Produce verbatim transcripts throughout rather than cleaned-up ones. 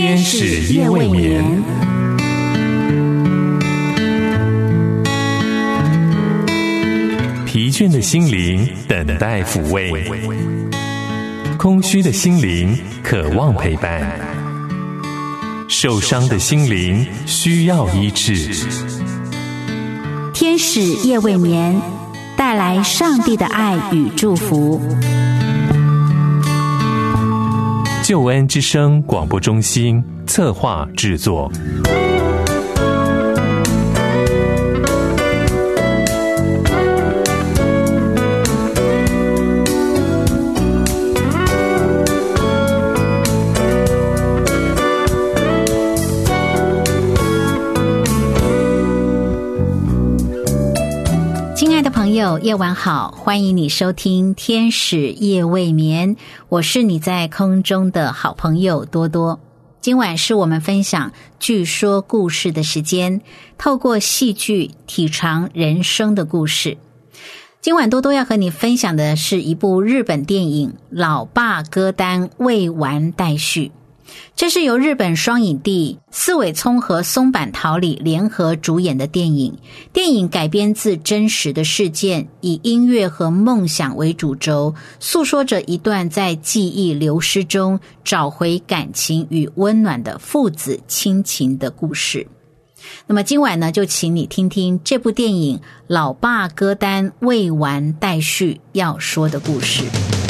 天使夜未眠。疲倦的心灵等待抚慰，空虚的心灵渴望陪伴，受伤的心灵需要医治。 天使夜未眠，带来上帝的爱与祝福。 救恩之声广播中心策划制作。 朋友夜晚好，欢迎你收听天使夜未眠，我是你在空中的好朋友多多。今晚是我们分享剧说故事的时间，透过戏剧体尝人生的故事。今晚多多要和你分享的是一部日本电影《老爸歌单未完待续》，这是由日本双影帝四尾聪和松坂桃李联合主演的电影。电影改编自真实的事件，以音乐和梦想为主轴，诉说着一段在记忆流失中找回感情与温暖的父子亲情的故事。那么今晚呢，就请你听听这部电影《老爸歌单未完待续》要说的故事。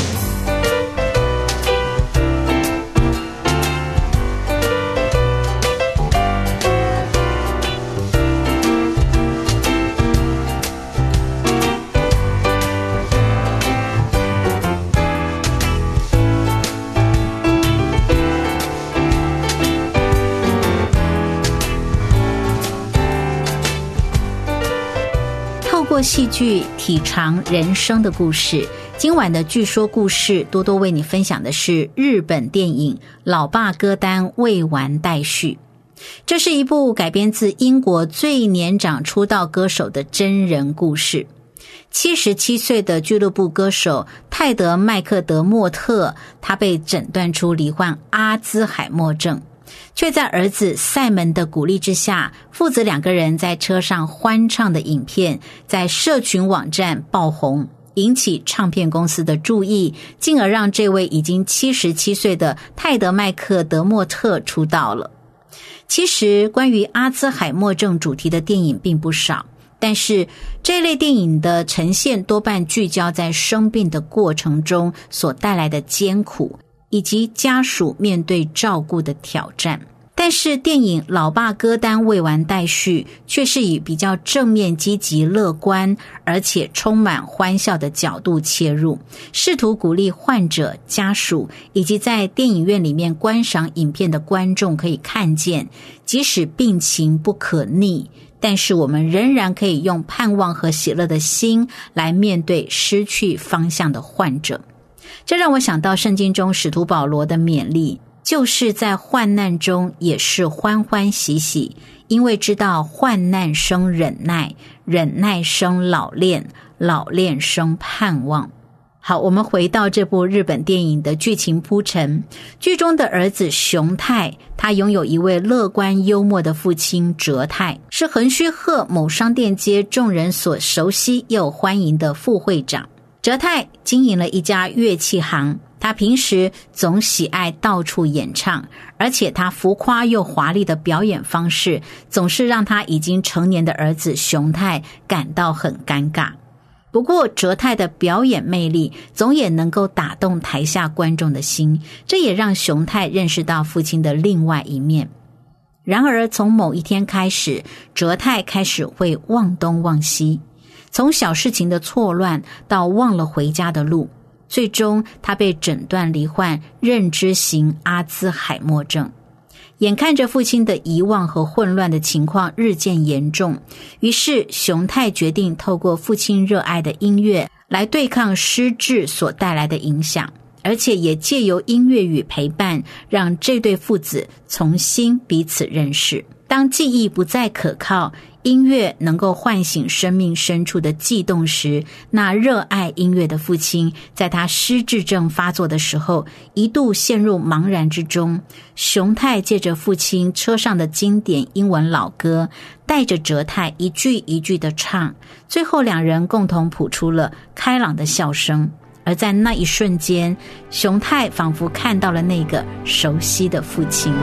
透过戏剧体尝人生的故事，今晚的剧说故事多多为你分享的是日本电影《老爸歌单未完待续》。这是一部改编自英国最年长出道歌手的真人故事。七十七岁的俱乐部歌手泰德·麦克德莫特，他被诊断出罹患阿兹海默症，却在儿子塞门的鼓励之下，父子两个人在车上欢唱的影片在社群网站爆红，引起唱片公司的注意，进而让这位已经七十七岁的泰德·麦克德莫特出道了。其实关于阿兹海默症主题的电影并不少，但是这类电影的呈现多半聚焦在生病的过程中所带来的艰苦，以及家属面对照顾的挑战。但是电影《老爸歌单未完待续》却是以比较正面、积极、乐观，而且充满欢笑的角度切入，试图鼓励患者、家属以及在电影院里面观赏影片的观众可以看见，即使病情不可逆，但是我们仍然可以用盼望和喜乐的心来面对失去方向的患者。这让我想到圣经中使徒保罗的勉励，就是在患难中也是欢欢喜喜，因为知道患难生忍耐，忍耐生老练，老练生盼望。好，我们回到这部日本电影的剧情铺陈。剧中的儿子熊太，他拥有一位乐观幽默的父亲哲太，是横须贺某商店街众人所熟悉又欢迎的副会长。哲太经营了一家乐器行，他平时总喜爱到处演唱，而且他浮夸又华丽的表演方式总是让他已经成年的儿子熊太感到很尴尬。不过哲太的表演魅力总也能够打动台下观众的心，这也让熊太认识到父亲的另外一面。然而从某一天开始，哲太开始会忘东忘西，从小事情的错乱到忘了回家的路，最终他被诊断罹患认知型阿兹海默症。眼看着父亲的遗忘和混乱的情况日渐严重，于是熊太决定透过父亲热爱的音乐来对抗失智所带来的影响，而且也借由音乐与陪伴，让这对父子重新彼此认识。 当记忆不再可靠，音乐能够唤醒生命深处的悸动时，那热爱音乐的父亲在他失智症发作的时候一度陷入茫然之中。熊太借着父亲车上的经典英文老歌，带着哲太一句一句的唱，最后两人共同谱出了开朗的笑声。而在那一瞬间，熊太仿佛看到了那个熟悉的父亲。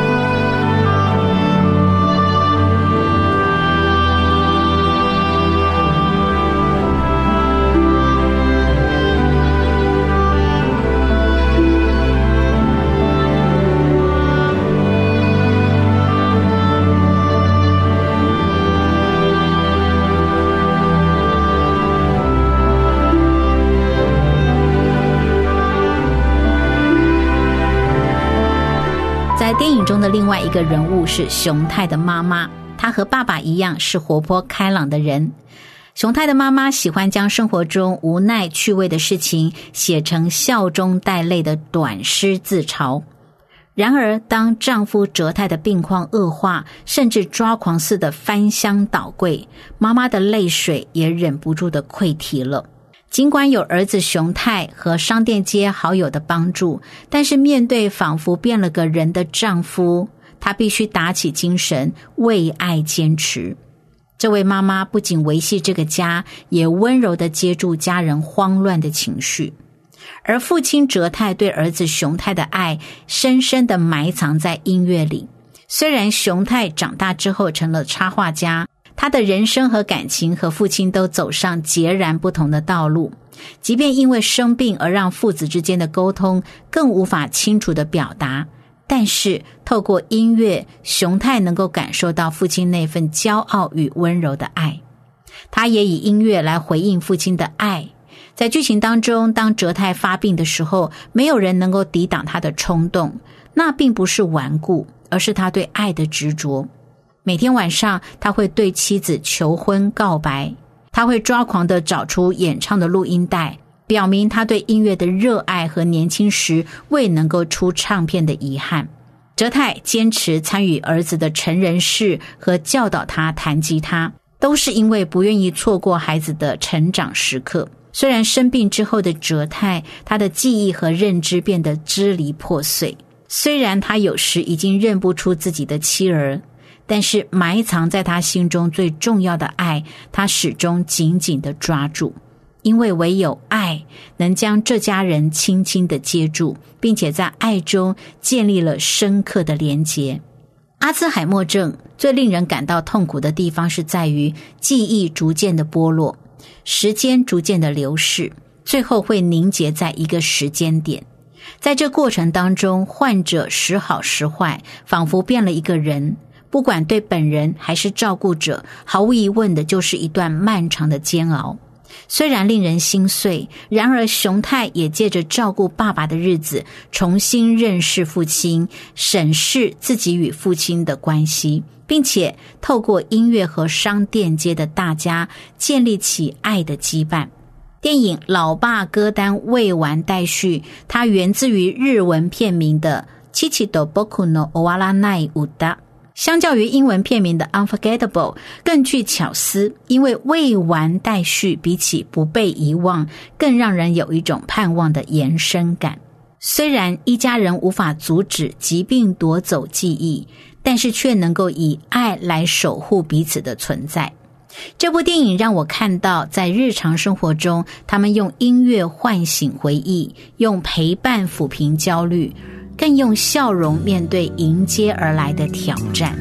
电影中的另外一个人物是熊太的妈妈，她和爸爸一样是活泼开朗的人。熊太的妈妈喜欢将生活中无奈趣味的事情写成笑中带泪的短诗自嘲。然而当丈夫哲太的病况恶化，甚至抓狂似的翻箱倒柜，妈妈的泪水也忍不住的溃堤了。尽管有儿子熊太和商店街好友的帮助，但是面对仿佛变了个人的丈夫，她必须打起精神为爱坚持。这位妈妈不仅维系这个家，也温柔地接住家人慌乱的情绪。而父亲哲太对儿子熊太的爱深深地埋藏在音乐里。虽然熊太长大之后成了插画家，他的人生和感情和父亲都走上截然不同的道路，即便因为生病而让父子之间的沟通更无法清楚地表达，但是透过音乐，熊太能够感受到父亲那份骄傲与温柔的爱。他也以音乐来回应父亲的爱。在剧情当中，当哲太发病的时候，没有人能够抵挡他的冲动，那并不是顽固，而是他对爱的执着。每天晚上他会对妻子求婚告白，他会抓狂地找出演唱的录音带，表明他对音乐的热爱和年轻时未能够出唱片的遗憾。哲太坚持参与儿子的成人式和教导他弹吉他，都是因为不愿意错过孩子的成长时刻。虽然生病之后的哲太，他的记忆和认知变得支离破碎，虽然他有时已经认不出自己的妻儿，但是埋藏在他心中最重要的爱，他始终紧紧地抓住。因为唯有爱能将这家人轻轻地接住，并且在爱中建立了深刻的连结。阿兹海默症最令人感到痛苦的地方是在于记忆逐渐的剥落，时间逐渐的流逝，最后会凝结在一个时间点。在这过程当中，患者时好时坏，仿佛变了一个人，不管对本人还是照顾者，毫无疑问的就是一段漫长的煎熬。虽然令人心碎，然而熊太也借着照顾爸爸的日子，重新认识父亲，审视自己与父亲的关系，并且透过音乐和商店街的大家建立起爱的羁绊。电影《老爸歌单未完待续》，它源自于日文片名的父と僕の終わらない歌，相较于英文片名的 Unforgettable 更具巧思，因为未完待续比起不被遗忘更让人有一种盼望的延伸感。虽然一家人无法阻止疾病夺走记忆，但是却能够以爱来守护彼此的存在。这部电影让我看到在日常生活中，他们用音乐唤醒回忆，用陪伴抚平焦虑，更用笑容面对迎接而来的挑战。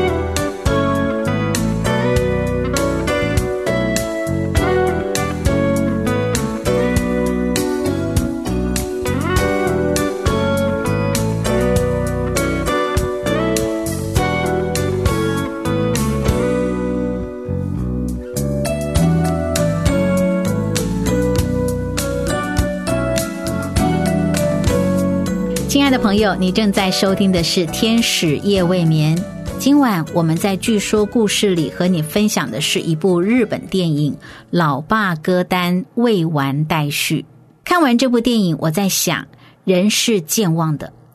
亲爱的朋友，你正在收听的是天使夜未眠。今晚我们在据说故事里和你分享的是一部日本电影《老爸歌单未完待续》。看完这部电影，我在想，人是健忘的，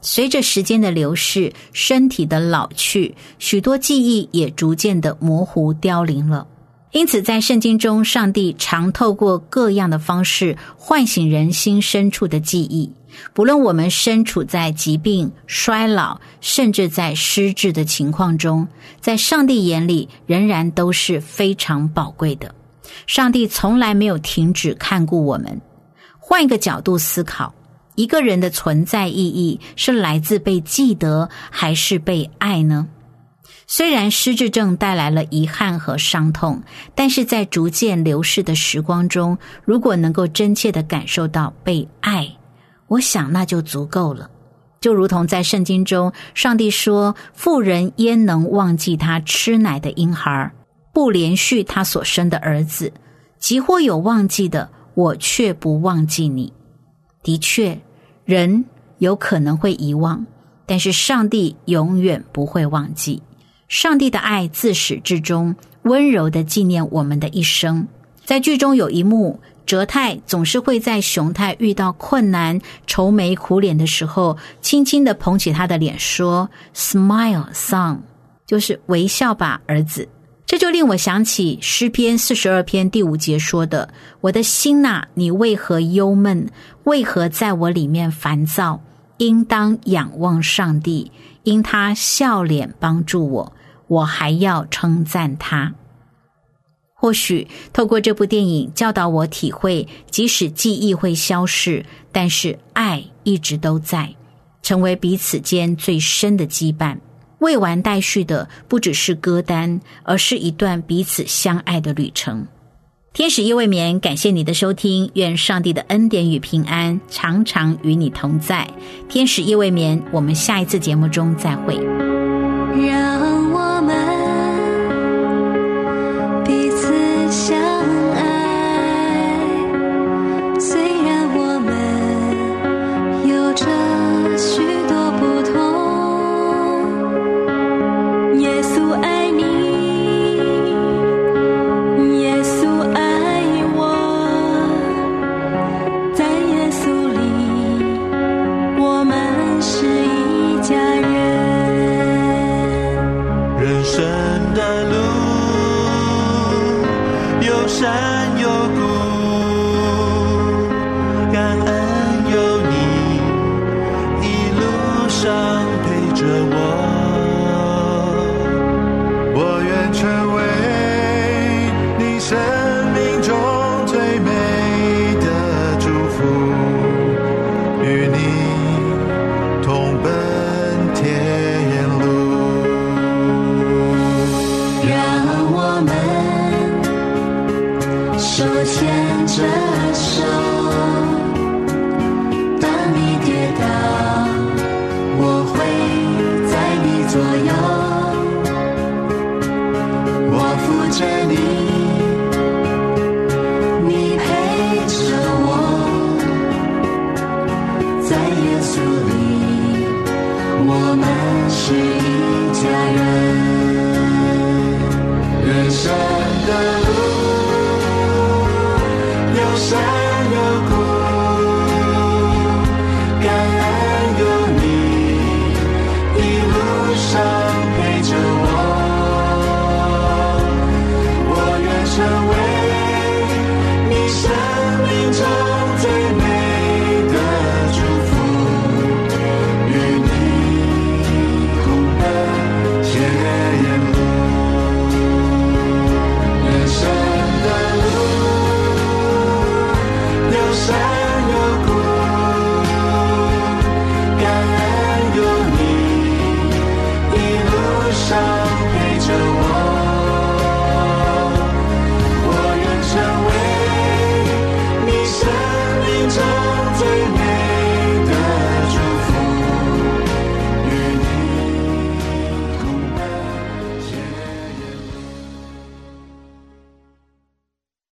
随着时间的流逝，身体的老去，许多记忆也逐渐的模糊凋零了。因此在圣经中，上帝常透过各样的方式唤醒人心深处的记忆，不论我们身处在疾病、衰老，甚至在失智的情况中，在上帝眼里仍然都是非常宝贵的。上帝从来没有停止看顾我们。换一个角度思考，一个人的存在意义是来自被记得还是被爱呢？虽然失智症带来了遗憾和伤痛，但是在逐渐流逝的时光中，如果能够真切地感受到被爱，我想那就足够了。就如同在圣经中，上帝说，妇人焉能忘记她吃奶的婴孩，不连续他所生的儿子，即或有忘记的，我却不忘记你。的确，人有可能会遗忘，但是上帝永远不会忘记。上帝的爱自始至终温柔地纪念我们的一生。在剧中有一幕，哲太总是会在熊太遇到困难、愁眉苦脸的时候，轻轻地捧起他的脸说 Smile, son， 就是微笑吧，儿子。这就令我想起诗篇四十二篇第五节说的，我的心哪，你为何忧闷？为何在我里面烦躁？应当仰望上帝，因他笑脸帮助我，我还要称赞他。或许透过这部电影教导我体会，即使记忆会消逝，但是爱一直都在，成为彼此间最深的羁绊。未完待续的不只是歌单，而是一段彼此相爱的旅程。天使夜未眠，感谢你的收听，愿上帝的恩典与平安常常与你同在。天使夜未眠，我们下一次节目中再会。 让我们彼此相爱，虽然我们有着许多不同。耶稣爱你，耶稣爱我，在耶稣里我们是一家人。 人生的路有山有谷，感恩有你一路上陪着我，我愿成为你生命中最美的祝福，与你同奔天路。 让我们手牵着手，当你跌倒，我会在你左右，我扶着你，你陪着我，在耶稣里我们是一家人。人生的路有山